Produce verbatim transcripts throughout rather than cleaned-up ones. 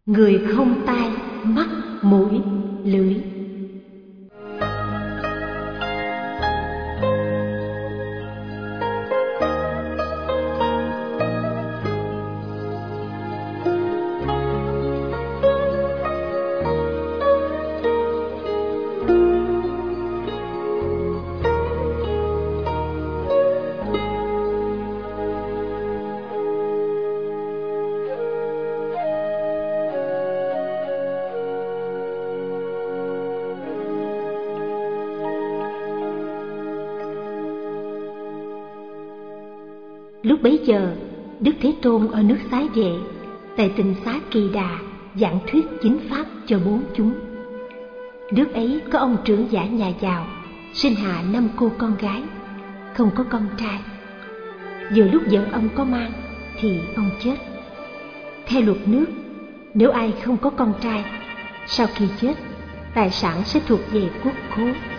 người không tai, mắt, mũi, lưỡi. Lúc bấy giờ, Đức Thế Tôn ở nước Xá Vệ, tại Tịnh Xá Kỳ Đà, giảng thuyết chính pháp cho bốn chúng. Nước ấy có ông trưởng giả nhà giàu, sinh hạ năm cô con gái, không có con trai. Vừa lúc vợ ông có mang, thì ông chết. Theo luật nước, nếu ai không có con trai, sau khi chết, tài sản sẽ thuộc về quốc khố.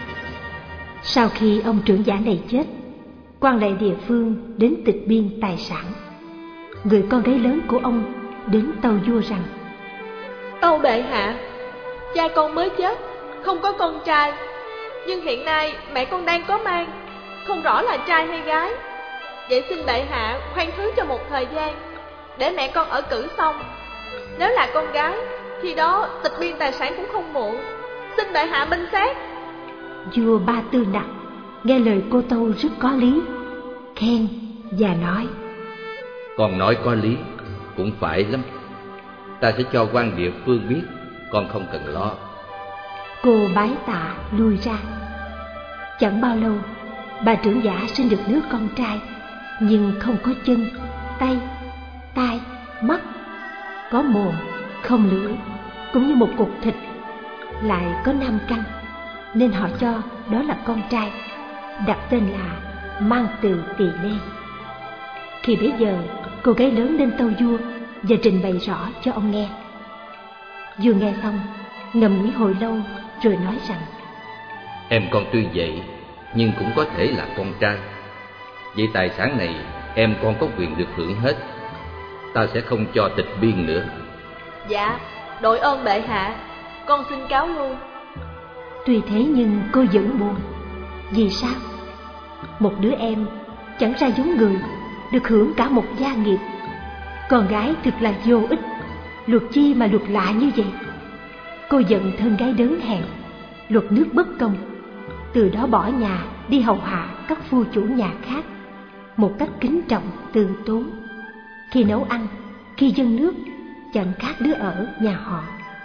Sau khi ông trưởng giả này chết, quan lại địa phương đến tịch biên tài sản. Người con gái lớn của ông đến tâu vua rằng: Tâu bệ hạ, cha con mới chết, không có con trai, nhưng hiện nay mẹ con đang có mang, không rõ là trai hay gái. Vậy xin bệ hạ khoan thứ cho một thời gian, để mẹ con ở cử xong. Nếu là con gái, khi đó tịch biên tài sản cũng không muộn. Xin bệ hạ minh xét. Vua Ba Tư Nặc nghe lời cô tâu rất có lý, khen và nói: Con nói có lý, cũng phải lắm. Ta sẽ cho quan địa phương biết, con không cần lo. Cô bái tạ lui ra. Chẳng bao lâu, bà trưởng giả sinh được đứa con trai, nhưng không có chân, tay, tai, mắt, có mồm, không lưỡi, cũng như một cục thịt, lại có năm căn, nên họ cho đó là con trai, đặt tên là Mang Từ Tỳ Lê. Khi bấy giờ, cô gái lớn lên tâu vua và trình bày rõ cho ông nghe. Vua nghe xong, ngẫm nghĩ hồi lâu rồi nói rằng: Em con tuy vậy, nhưng cũng có thể là con trai. Vậy tài sản này em con có quyền được hưởng hết. Ta sẽ không cho tịch biên nữa. Dạ, đội ơn bệ hạ, con xin cáo lui. Tuy thế nhưng cô vẫn buồn. Vì sao? Một đứa em chẳng ra giống người, được hưởng cả một gia nghiệp. Con gái thực là vô ích, luật chi mà luật lạ như vậy. Cô giận thân gái đớn hèn, luật nước bất công, từ đó bỏ nhà đi hầu hạ các phu chủ nhà khác một cách kính trọng từ tốn. Khi nấu ăn, khi dâng nước, chẳng khác đứa ở nhà họ.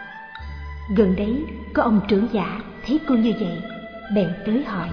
Gần đấy có ông trưởng giả thấy cô như vậy, bèn tới hỏi: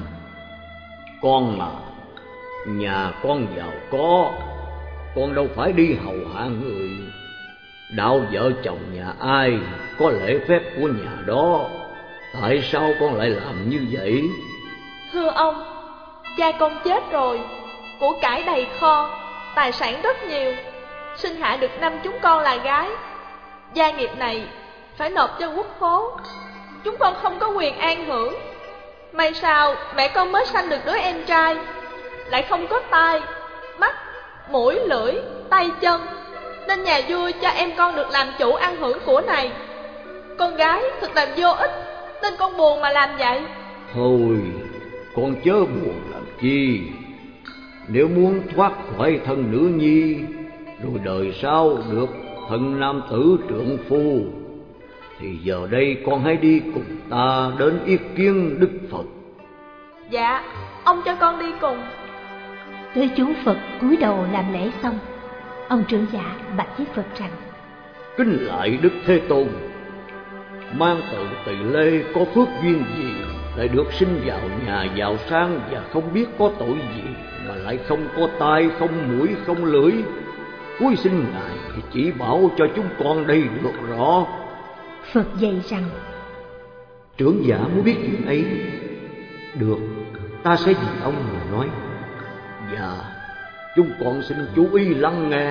Con mà, nhà con giàu có, con đâu phải đi hầu hạ người. Đạo vợ chồng nhà ai có lễ phép của nhà đó, tại sao con lại làm như vậy? Thưa ông, cha con chết rồi, của cải đầy kho, tài sản rất nhiều, sinh hạ được năm chúng con là gái. Gia nghiệp này phải nộp cho quốc khố, chúng con không có quyền an hưởng. May sao mẹ con mới sanh được đứa em trai, lại không có tai, mắt, mũi, lưỡi, tay chân, nên nhà vua cho em con được làm chủ ăn hưởng của này. Con gái thật là vô ích, nên con buồn mà làm vậy. Thôi, con chớ buồn làm chi. Nếu muốn thoát khỏi thân nữ nhi, rồi đời sau được thân nam tử trượng phu, thì giờ đây con hãy đi cùng ta đến yết kiến Đức Phật. Dạ, ông cho con đi cùng. Tới chốn Phật cúi đầu làm lễ xong, ông trưởng giả bạch với Phật rằng: Kính lại Đức Thế Tôn, Mang Từ Tỳ Lê có phước duyên gì lại được sinh vào nhà giàu sang và không biết có tội gì mà lại không có tai, không mũi, không lưỡi? Cuối xin Ngài thì chỉ bảo cho chúng con đây được rõ. Phật dạy rằng: Trưởng giả muốn biết chuyện ấy, được, ta sẽ vì ông mà nói. Dạ, chúng con xin chú ý lắng nghe.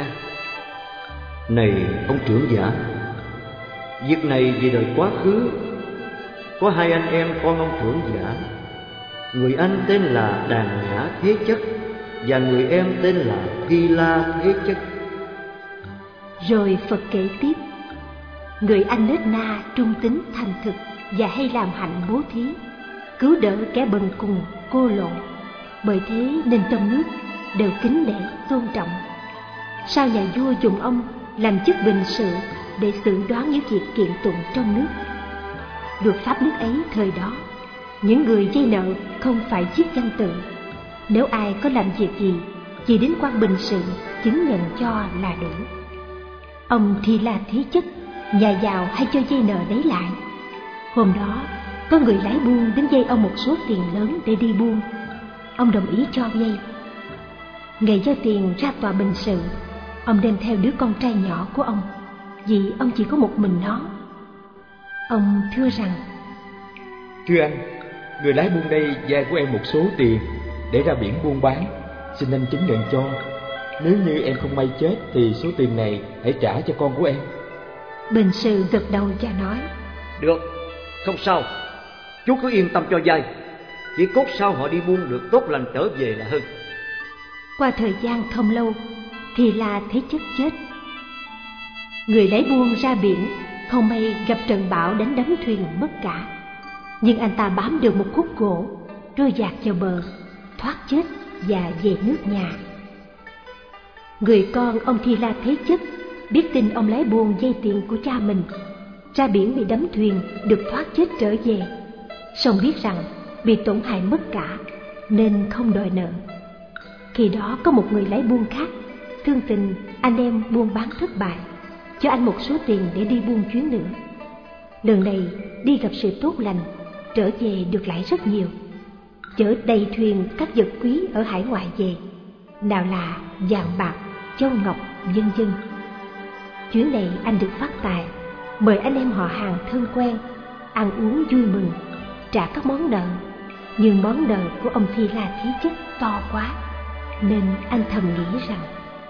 Này ông trưởng giả, việc này về đời quá khứ, có hai anh em con ông trưởng giả. Người anh tên là Đàn Nhã Thế Chất, và người em tên là Thi La Thế Chất. Rồi Phật kể tiếp: Người anh nết na, trung tín, thành thực và hay làm hạnh bố thí, cứu đỡ kẻ bần cùng, cô lộ. Bởi thế nên trong nước đều kính nể, tôn trọng. Sao nhà vua dùng ông làm chức bình sự để xử đoán những việc kiện tụng trong nước? Luật pháp nước ấy thời đó, những người vay nợ không phải viết văn tự. Nếu ai có làm việc gì, chỉ đến quan bình sự chứng nhận cho là đủ. Ông thì là thế chất, nhà giàu hay cho vay nợ đấy lại. Hôm đó, có người lái buôn đến vay ông một số tiền lớn để đi buôn. Ông đồng ý cho vay. Ngày giao tiền ra tòa bình sự, ông đem theo đứa con trai nhỏ của ông, vì ông chỉ có một mình nó. Ông thưa rằng: Thưa anh, người lái buôn đây vay của em một số tiền để ra biển buôn bán, xin anh chứng nhận cho. Nếu như em không may chết thì số tiền này hãy trả cho con của em. Bình sự gật đầu và nói: Được, không sao, chú cứ yên tâm cho vay. Chỉ cốt sao họ đi buôn được tốt lành trở về là hơn. Qua thời gian không lâu thì là thế chất chết. Người lấy buôn ra biển, không may gặp trận bão đánh đắm thuyền mất cả. Nhưng anh ta bám được một khúc gỗ, trôi dạt vào bờ, thoát chết và về nước nhà. Người con ông Thi La Thế Chất biết tin ông lái buôn vay tiền của cha mình, ra biển bị đắm thuyền, được thoát chết trở về. Song biết rằng bị tổn hại mất cả nên không đòi nợ. Khi đó có một người lái buôn khác thương tình anh em buôn bán thất bại, cho anh một số tiền để đi buôn chuyến nữa. Lần này đi gặp sự tốt lành, trở về được lại rất nhiều, chở đầy thuyền các vật quý ở hải ngoại về, nào là vàng bạc, châu ngọc, vân vân. Chuyến này anh được phát tài, mời anh em họ hàng thân quen ăn uống vui mừng, trả các món nợ. Nhưng món nợ của ông Thi La Thế Chất to quá, nên anh thầm nghĩ rằng: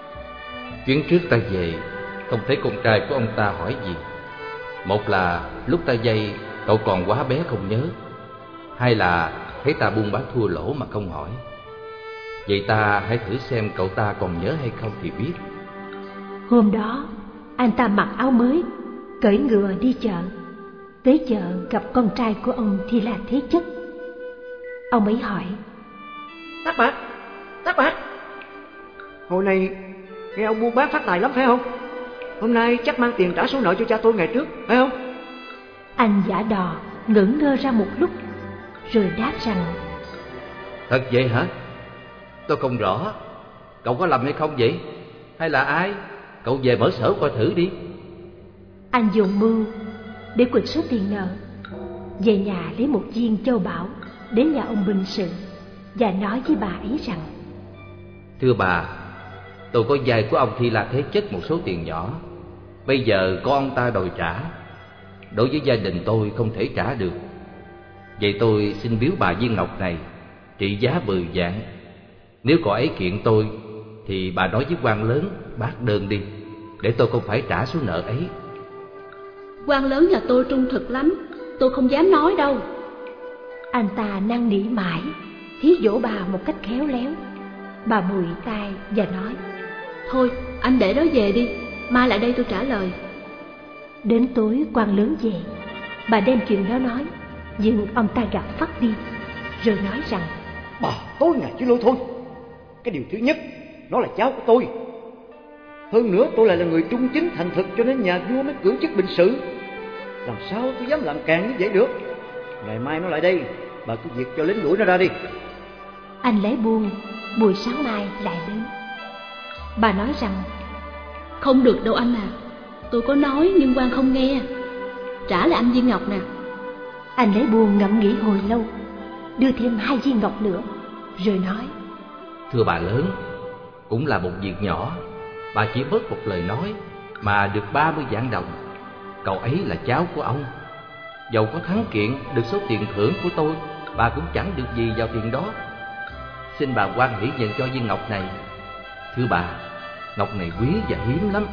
Chuyến trước ta về, không thấy con trai của ông ta hỏi gì. Một là lúc ta vay cậu còn quá bé không nhớ, hai là thấy ta buôn bán thua lỗ mà không hỏi. Vậy ta hãy thử xem cậu ta còn nhớ hay không thì biết. Hôm đó anh ta mặc áo mới, cưỡi ngựa đi chợ. Tới chợ gặp con trai của ông Thi La Thế Chất. Ông ấy hỏi: Tác Bạt, Tác Bạt, hồi này nghe ông buôn bán phát tài lắm phải không? Hôm nay chắc mang tiền trả số nợ cho cha tôi ngày trước, phải không? Anh giả đò ngẩn ngơ ra một lúc, rồi đáp rằng: Thật vậy hả? Tôi không rõ. Cậu có lầm hay không vậy? Hay là ai? Cậu về mở sở coi thử đi. Anh dùng mưu để quỵt số tiền nợ, về nhà lấy một viên châu bảo đến nhà ông bình sự và nói với bà ấy rằng: Thưa bà, tôi có vay của ông Thi La Thế Chất một số tiền nhỏ. Bây giờ con ta đòi trả. Đối với gia đình tôi không thể trả được. Vậy tôi xin biếu bà viên ngọc này, trị giá mười vạn. Nếu cậu ấy kiện tôi thì bà nói với quan lớn bác đơn đi, để tôi không phải trả số nợ ấy. Quan lớn nhà tôi trung thực lắm, tôi không dám nói đâu. Anh ta năn nỉ mãi, thí dỗ bà một cách khéo léo. Bà bùi tai và nói: Thôi anh để đó về đi, mai lại đây tôi trả lời. Đến tối quan lớn về, bà đem chuyện đó nói, nhưng ông ta gạt phắt đi, rồi nói rằng: Bà tối ngày chứ lôi thôi. Cái điều thứ nhất, nó là cháu của tôi. Hơn nữa tôi lại là người trung chính thành thực, cho nên nhà vua mới cử chức bình sự. Làm sao tôi dám làm càng như vậy được? Ngày mai nó lại đây, bà cứ việc cho lính đuổi nó ra đi. Anh lấy buôn, buổi sáng mai lại đến. Bà nói rằng: Không được đâu anh à, tôi có nói nhưng quan không nghe. Trả lại anh viên ngọc nè. Anh lấy buôn ngẫm nghĩ hồi lâu, đưa thêm hai viên ngọc nữa, rồi nói: Thưa bà lớn, cũng là một việc nhỏ. Bà chỉ bớt một lời nói mà được ba mươi vạn đồng. Cậu ấy là cháu của ông. Dầu có thắng kiện được số tiền thưởng của tôi, bà cũng chẳng được gì vào tiền đó. Xin bà hoan hỷ nhận cho viên ngọc này. Thưa bà, ngọc này quý và hiếm lắm.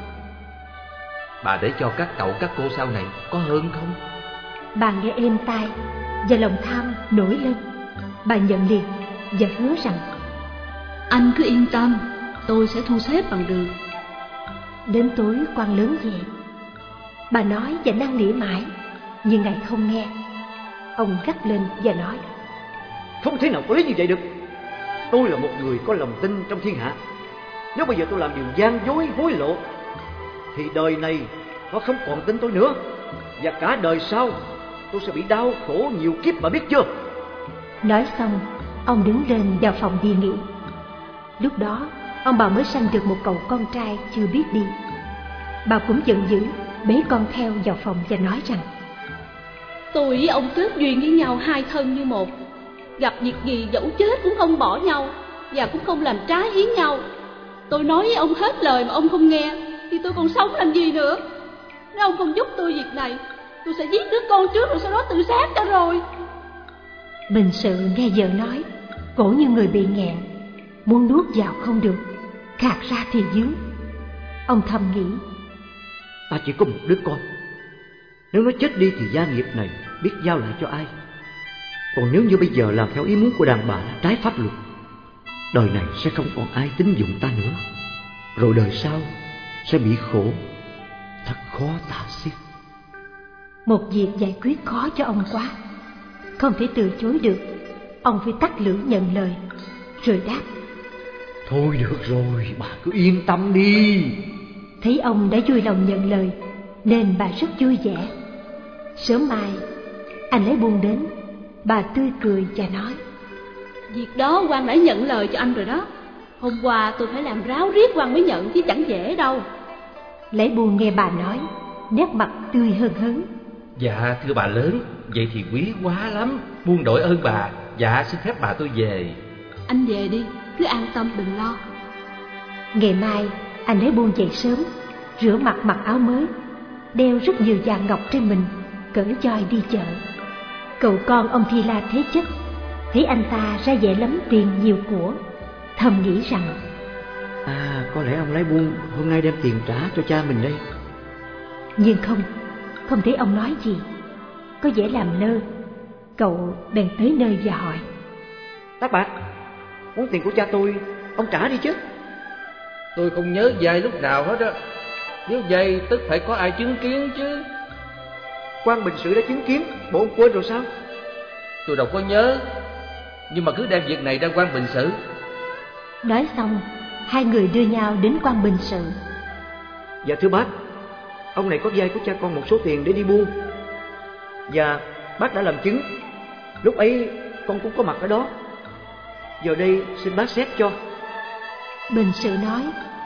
Bà để cho các cậu các cô sau này có hơn không? Bà nghe êm tai và lòng tham nổi lên. Bà nhận liền và hứa rằng: Anh cứ yên tâm, tôi sẽ thu xếp bằng được. Đến tối quan lớn về, Bà nói và năn nỉ mãi, nhưng Ngài không nghe. Ông gắt lên và nói: Không thể nào có lý như vậy được. Tôi là một người có lòng tin trong thiên hạ. Nếu bây giờ tôi làm điều gian dối hối lộ thì đời này họ không còn tin tôi nữa, và cả đời sau tôi sẽ bị đau khổ nhiều kiếp, bà biết chưa? Nói xong, ông đứng lên vào phòng đi nghỉ. Lúc đó ông bà mới sanh được một cậu con trai chưa biết đi. Bà cũng giận dữ bế con theo vào phòng và nói rằng: Tôi với ông kết duyên với nhau hai thân như một, gặp việc gì dẫu chết cũng không bỏ nhau, và cũng không làm trái ý nhau. Tôi nói với ông hết lời mà ông không nghe, thì tôi còn sống làm gì nữa? Nếu ông không giúp tôi việc này, tôi sẽ giết đứa con trước rồi sau đó tự sát cho rồi. Bình Sự nghe vợ nói, cổ như người bị nghẹn, muốn nuốt vào không được, khạc ra thì dướng. Ông thầm nghĩ: Ta chỉ có một đứa con, nếu nó chết đi thì gia nghiệp này biết giao lại cho ai? Còn nếu như bây giờ làm theo ý muốn của đàn bà là trái pháp luật, đời này sẽ không còn ai tín dụng ta nữa, rồi đời sau sẽ bị khổ, thật khó tả xiết. Một việc giải quyết khó cho ông quá, không thể từ chối được. Ông phải tắt lưỡi nhận lời, rồi đáp: Thôi được rồi, bà cứ yên tâm đi. Thấy ông đã vui lòng nhận lời, nên bà rất vui vẻ. Sớm mai anh lấy buôn đến, bà tươi cười và nói: Việc đó quan đã nhận lời cho anh rồi đó. Hôm qua tôi phải làm ráo riết quan mới nhận, chứ chẳng dễ đâu. Lấy buôn nghe bà nói, nét mặt tươi hơn hớn. Dạ thưa bà lớn, vậy thì quý quá lắm. Buôn đội ơn bà. Dạ xin phép bà tôi về. Anh về đi, cứ an tâm đừng lo. Ngày mai anh lấy buôn dậy sớm, rửa mặt mặc áo mới, đeo rất nhiều vàng ngọc trên mình, cởi choi đi chợ. Cậu con ông Thi La thế chất, thấy anh ta ra vẻ lắm tiền nhiều của, thầm nghĩ rằng: À, có lẽ ông lấy buôn hôm nay đem tiền trả cho cha mình đây. Nhưng không, không thấy ông nói gì, có vẻ làm lơ. Cậu bèn tới nơi và hỏi: Tác Bạc, muốn tiền của cha tôi, ông trả đi chứ. Tôi không nhớ vay lúc nào hết á. Nếu vay tức phải có ai chứng kiến chứ. Quan Bình Sự đã chứng kiến, bộ ông quên rồi sao? Tôi đâu có nhớ, nhưng mà cứ đem việc này ra Quan Bình Sự. Nói xong, hai người đưa nhau đến Quan Bình Sự. Dạ thưa bác, ông này có vay của cha con một số tiền để đi buôn, và bác đã làm chứng. Lúc ấy con cũng có mặt ở đó. Giờ đây xin bác xét cho. Bình Sự nói: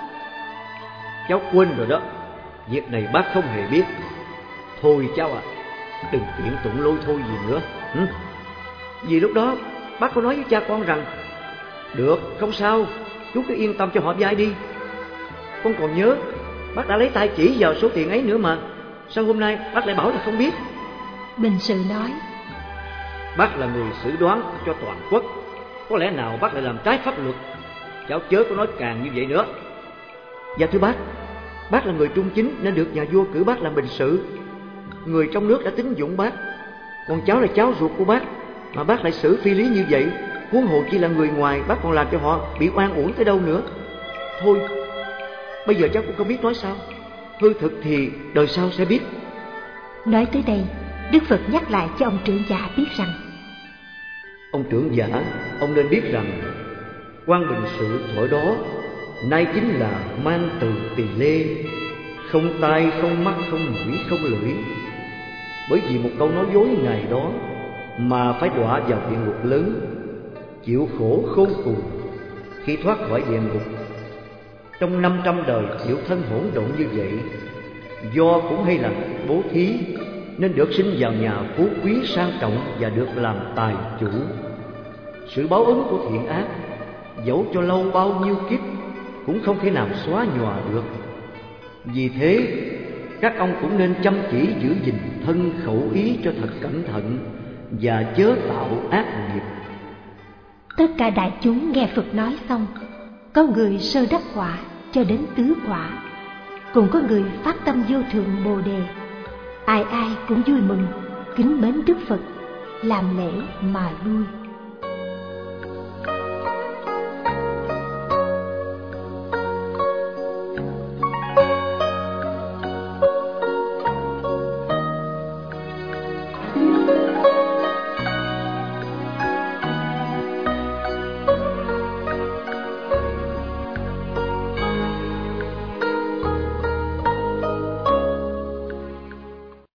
Cháu quên rồi đó, việc này bác không hề biết. Thôi cháu ạ, à, đừng kiện tụng lôi thôi gì nữa. Hử? Vì lúc đó bác có nói với cha con rằng: Được, không sao, chú cứ yên tâm cho họ vay đi. Con còn nhớ bác đã lấy tay chỉ vào số tiền ấy nữa mà. Sao hôm nay bác lại bảo là không biết? Bình Sự nói: Bác là người xử đoán cho toàn quốc, có lẽ nào bác lại làm trái pháp luật? Cháu chớ có nói càng như vậy nữa. Dạ thưa bác, bác là người trung chính nên được nhà vua cử bác làm bình sự. Người trong nước đã tín dụng bác, còn cháu là cháu ruột của bác, mà bác lại xử phi lý như vậy, huống hồ chỉ là người ngoài, bác còn làm cho họ bị oan uổng tới đâu nữa. Thôi, bây giờ cháu cũng không biết nói sao. Hư thực thì đời sau sẽ biết. Nói tới đây, Đức Phật nhắc lại cho ông trưởng giả biết rằng: Ông trưởng giả, ông nên biết rằng Quan Bình Sự thuở đó nay chính là Man Từ Tỳ Lê, không tai, không mắt, không mũi, không lưỡi. Bởi vì một câu nói dối ngày đó mà phải đọa vào địa ngục lớn, chịu khổ khôn cùng khi thoát khỏi địa ngục. Trong năm trăm đời chịu thân hỗn độn như vậy, do cũng hay là bố thí nên được sinh vào nhà phú quý sang trọng và được làm tài chủ. Sự báo ứng của thiện ác, dẫu cho lâu bao nhiêu kiếp, cũng không thể nào xóa nhòa được. Vì thế, các ông cũng nên chăm chỉ giữ gìn thân khẩu ý cho thật cẩn thận, và chớ tạo ác nghiệp. Tất cả đại chúng nghe Phật nói xong, có người sơ đắc quả cho đến tứ quả, cũng có người phát tâm vô thượng Bồ Đề. Ai ai cũng vui mừng, kính mến Đức Phật, làm lễ mà lui.